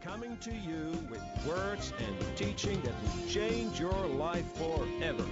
coming to you with words and teaching that will change your life forever.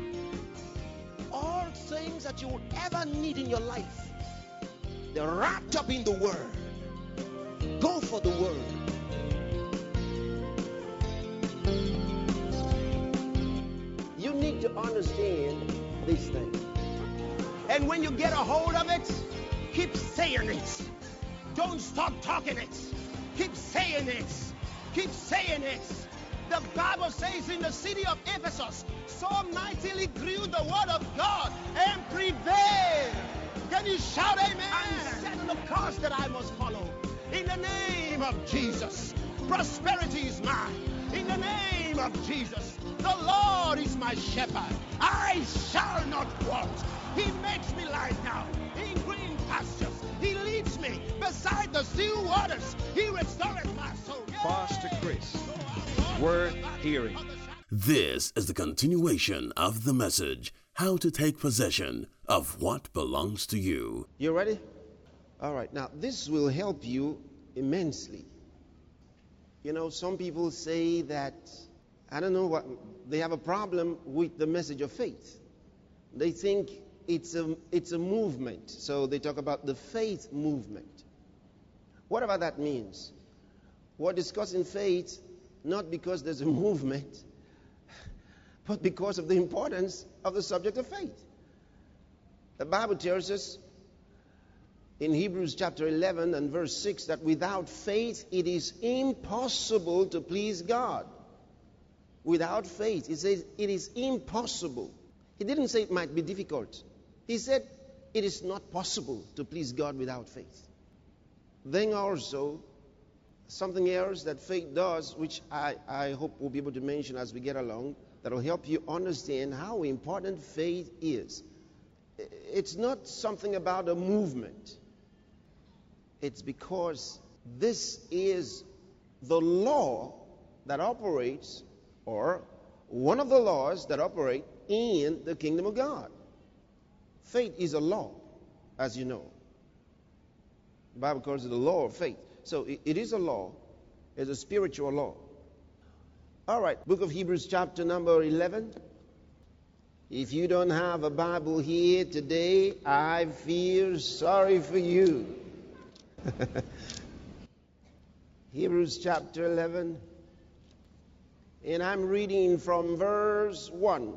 All things that you would ever need in your life, they're wrapped up in the Word. Go for the Word. You need to understand these things. And when you get a hold of it, keep saying it. Don't stop talking it. Keep saying it. Keep saying it. The Bible says in the city of Ephesus, so mightily grew the word of God and prevailed. Can you shout amen? I'm setting the course that I must follow. In the name of Jesus, prosperity is mine. In the name of Jesus, the Lord is my shepherd. I shall not want. He makes me lie down in green pastures. He leads me beside the still waters. He restoreth my soul. Pastor Chris, worth hearing. This is the continuation of the message, How to Take Possession of What Belongs to You. You ready? All right. Now, this will help you immensely. You know, some people say that, I don't know what, they have a problem with the message of faith. They think it's a movement. So they talk about the faith movement. Whatever that means. We're discussing faith not because there's a movement, but because of the importance of the subject of faith. The Bible tells us in Hebrews chapter 11 and verse 6 that without faith it is impossible to please God. Without faith, it says it is impossible. He didn't say it might be difficult. He said it is not possible to please God without faith. Then also, something else that faith does, which I hope we'll be able to mention as we get along, that will help you understand how important faith is. It's not something about a movement. It's because this is the law that operates, or one of the laws that operate in the kingdom of God. Faith is a law, as you know. The Bible calls it the law of faith. So it is a law. It's a spiritual law. All right, book of Hebrews chapter number 11. If you don't have a Bible here today, I feel sorry for you. Hebrews chapter 11. And I'm reading from verse 1.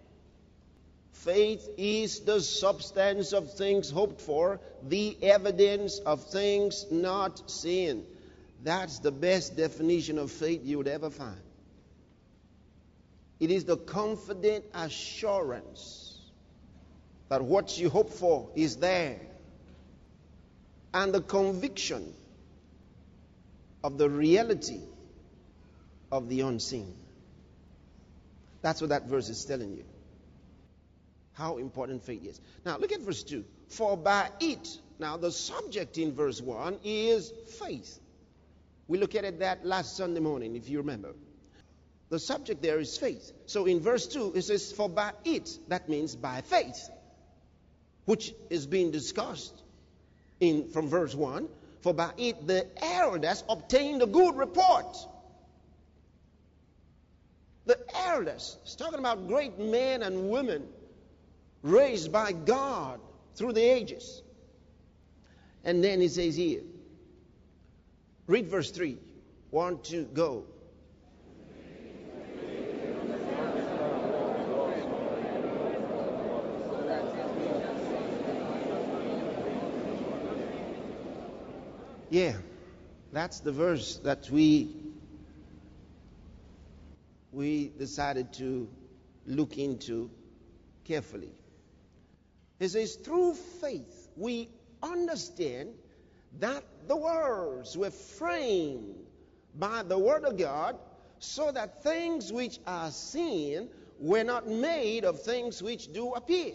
Faith is the substance of things hoped for, the evidence of things not seen. That's the best definition of faith you would ever find. It is the confident assurance that what you hope for is there, and the conviction of the reality of the unseen. That's what that verse is telling you. How important faith is. Now look at verse 2. For by it, now the subject in verse 1 is faith. We looked at that last Sunday morning, if you remember. The subject there is faith. So in verse 2, it says, for by it, that means by faith, which is being discussed from verse 1. For by it, the elders obtained a good report. The elders, it's talking about great men and women raised by God through the ages. And then he says here, read verse 3. 1, 2, go. Yeah, that's the verse that we decided to look into carefully. It says, through faith we understand that the worlds were framed by the word of God, so that things which are seen were not made of things which do appear.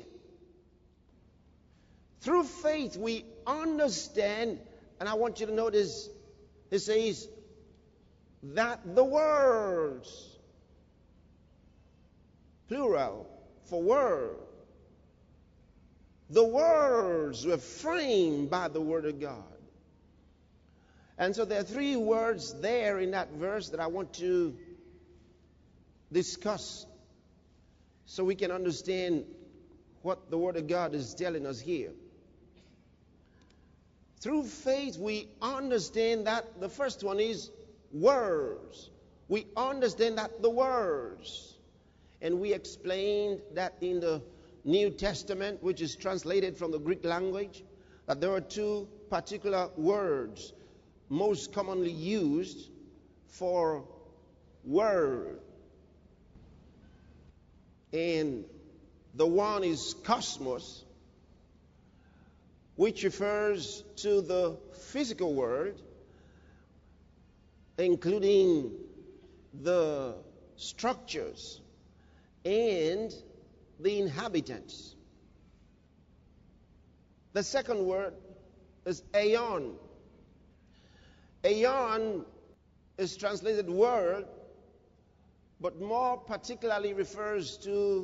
Through faith we understand, and I want you to notice, it says that the worlds, plural for world, the worlds were framed by the word of God. And so there are three words there in that verse that I want to discuss so we can understand what the Word of God is telling us here. Through faith, we understand that the first one is words. We understand that the words. And we explained that in the New Testament, which is translated from the Greek language, that there are two particular words most commonly used for word. And the one is cosmos, which refers to the physical world, including the structures and the inhabitants. The second word is aeon. Aeon is translated world, but more particularly refers to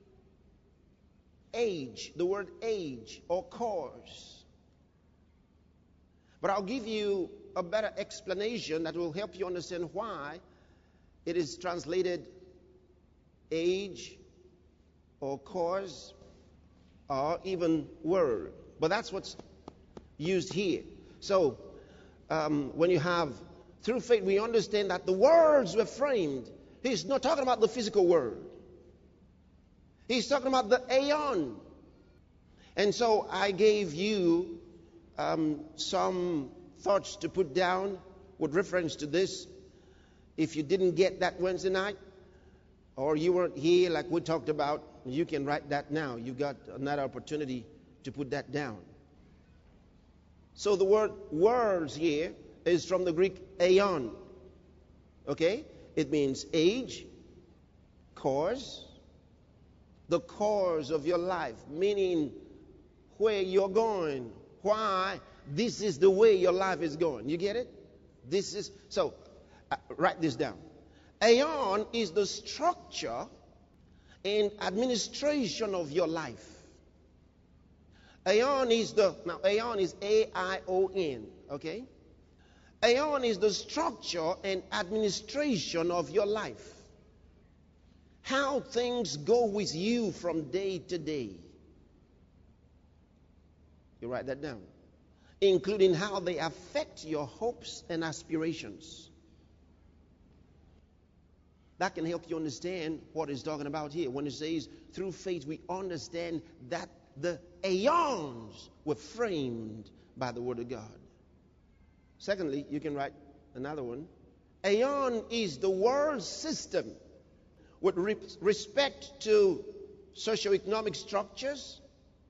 age, the word age or course. But I'll give you a better explanation that will help you understand why it is translated age or course or even word. But that's what's used here. So when you have through faith, we understand that the words were framed. He's not talking about the physical word. He's talking about the aeon. And so I gave you some thoughts to put down with reference to this. If you didn't get that Wednesday night, or you weren't here like we talked about, you can write that now. You got another opportunity to put that down. So the word words here is from the Greek aeon. Okay? It means age, course, the course of your life, meaning where you're going, why this is the way your life is going. You get it? This is, so write this down. Aeon is the structure and administration of your life. Aeon is aeon is A-I-O-N, okay? Aeon is the structure and administration of your life. How things go with you from day to day. You write that down. Including how they affect your hopes and aspirations. That can help you understand what he's talking about here. When it says, through faith we understand that the aeons were framed by the Word of God. Secondly, you can write another one. Aeon is the world system with respect to socioeconomic structures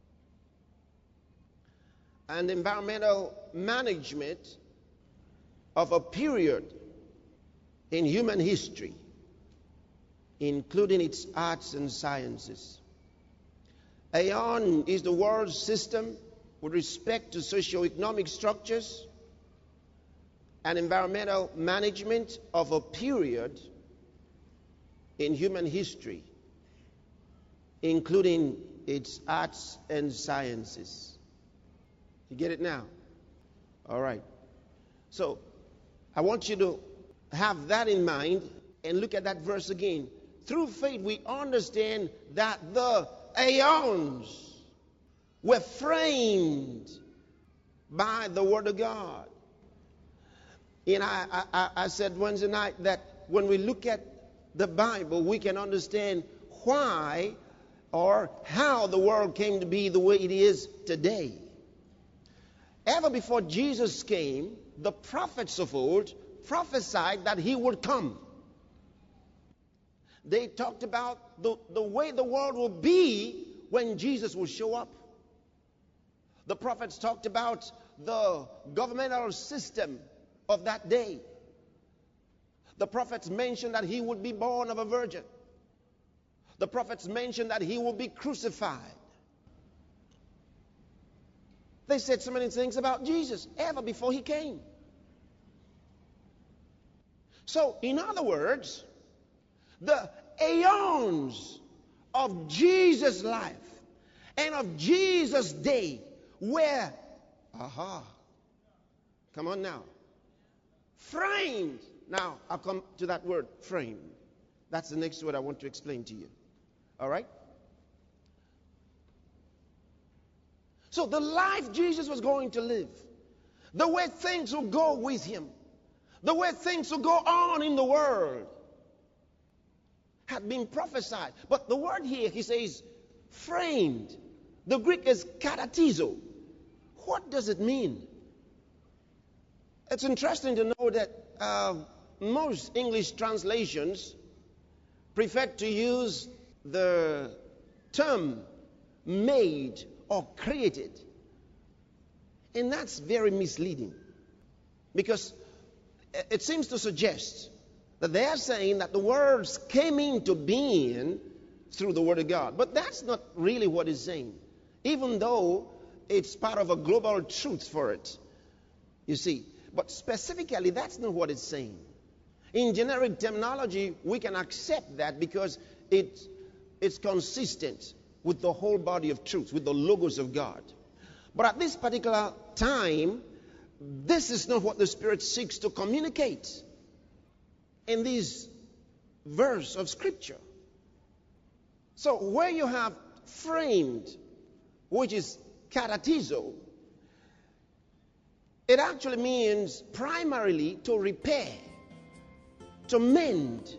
and environmental management of a period in human history, including its arts and sciences. Aeon is the world system with respect to socioeconomic structures and environmental management of a period in human history, including its arts and sciences. You get it now? All right. So I want you to have that in mind and look at that verse again. Through faith we understand that the aeons were framed by the Word of God. And I said Wednesday night that when we look at the Bible, we can understand why or how the world came to be the way it is today. Ever before Jesus came, the prophets of old prophesied that he would come. They talked about the way the world will be when Jesus will show up. The prophets talked about the governmental system of that day. The prophets mentioned that he would be born of a virgin. The prophets mentioned that he would be crucified. They said so many things about Jesus ever before he came. So, in other words, the aeons of Jesus' life and of Jesus' day were, come on now, Framed. Now, I'll come to that word, framed. That's the next word I want to explain to you. All right? So the life Jesus was going to live, the way things will go with him, the way things will go on in the world, had been prophesied. But the word here, he says, framed. The Greek is katatizo. What does it mean? It's interesting to know that most English translations prefer to use the term made or created. And that's very misleading, because it seems to suggest that they are saying that the words came into being through the Word of God. But that's not really what it's saying, even though it's part of a global truth for it. You see, but specifically, that's not what it's saying. In generic terminology, we can accept that because it's consistent with the whole body of truth, with the logos of God. But at this particular time, this is not what the Spirit seeks to communicate in this verse of Scripture. So where you have framed, which is katatizo, it actually means primarily to repair, to mend,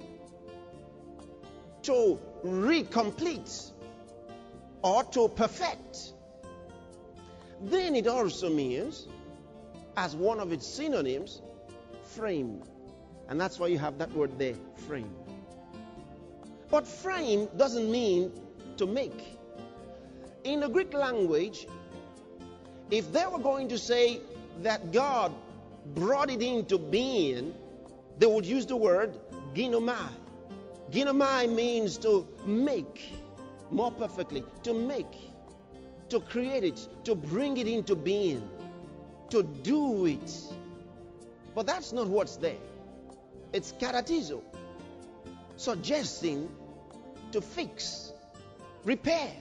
to recomplete, or to perfect. Then it also means, as one of its synonyms, frame. And that's why you have that word there, frame. But frame doesn't mean to make. In the Greek language, if they were going to say that God brought it into being, they would use the word ginomai. Ginomai means to make more perfectly, to make, to create it, to bring it into being, to do it. But that's not what's there. It's katatizo, suggesting to fix, repair,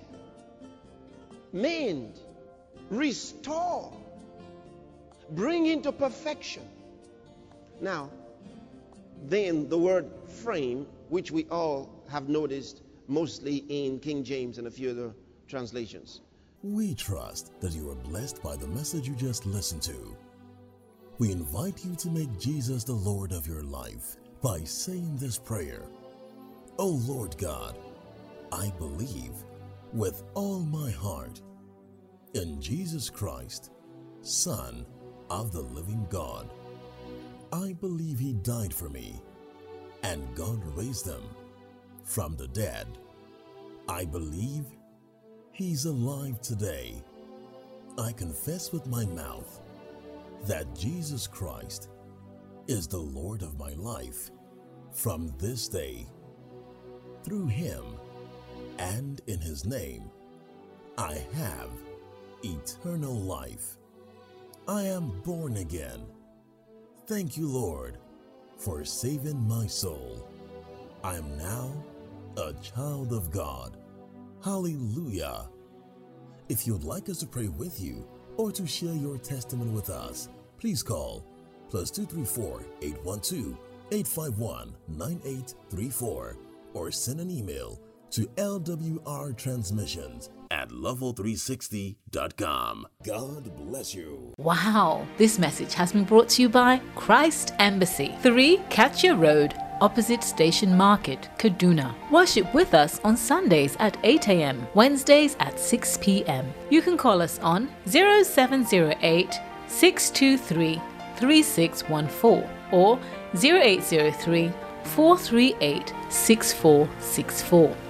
mend, restore, bring into perfection. Now, then the word frame, which we all have noticed mostly in King James and a few other translations. We trust that you are blessed by the message you just listened to. We invite you to make Jesus the Lord of your life by saying this prayer. O Lord God, I believe with all my heart in Jesus Christ, Son of the living God. I believe He died for me, and God raised Him from the dead. I believe He's alive today. I confess with my mouth that Jesus Christ is the Lord of my life from this day. Through Him and in His name, I have eternal life. I am born again. Thank you, Lord, for saving my soul. I am now a child of God. Hallelujah. If you'd like us to pray with you or to share your testimony with us, please call +234 812 851 9834 or send an email to lwrtransmissions@level360.com. God bless you. Wow, this message has been brought to you by Christ Embassy, 3 Katya Road, opposite Station Market, Kaduna. Worship with us on Sundays at 8 a.m., Wednesdays at 6 p.m. You can call us on 0708 623 3614 or 0803 438 6464.